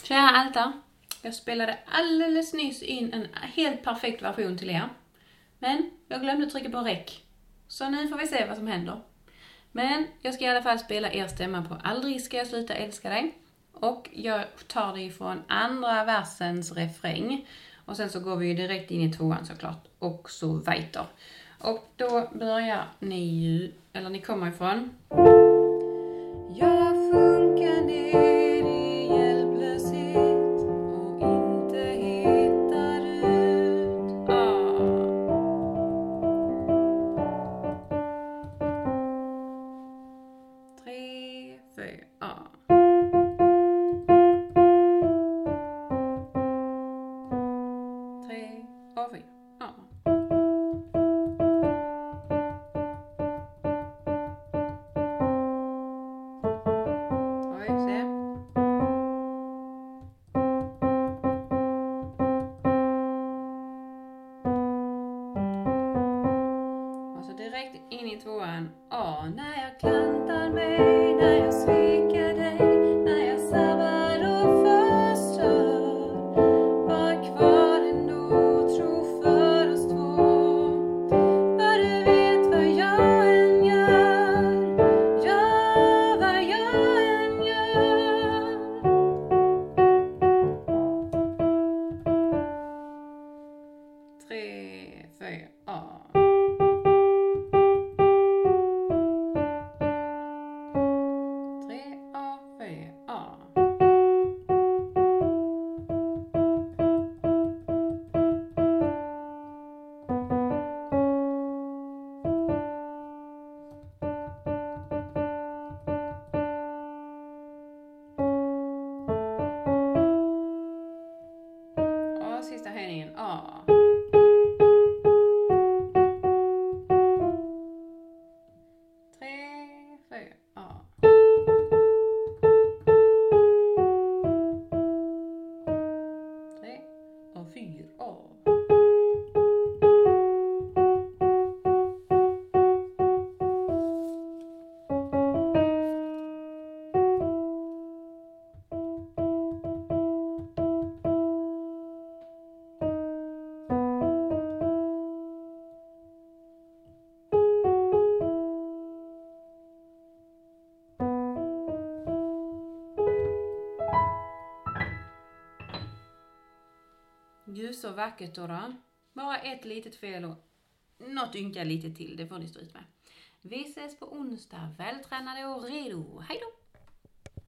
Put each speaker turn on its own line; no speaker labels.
Kära Alta, jag spelade alldeles nyss in en helt perfekt version till er. Men jag glömde trycka på rec. Så nu får vi se vad som händer. Men jag ska i alla fall spela er stämma på Aldrig ska jag sluta älska dig. Och jag tar det ifrån andra versens refräng. Och sen så går vi ju direkt in i tvåan såklart. Och så weiter. Och då börjar ni ju, eller ni kommer ifrån. Jag funkar ner i hjälplöshet och inte hittar ut. Tre, fyra. Tre och fyra. Direkt in i tvåan. När jag klantar mig, när jag sviker dig, när jag sabbar och förstör. Var kvar ändå, tro för oss två. För du vet vad jag än gör. Ja, vad jag än gör. Tre, fyra. Sista höjningen. Tre, fyra. Tre och fyra. Gud så vackert då. Bara ett litet fel och något ynka lite till. Det får ni stå ut med. Vi ses på onsdag. Vältränade och redo. Hej då!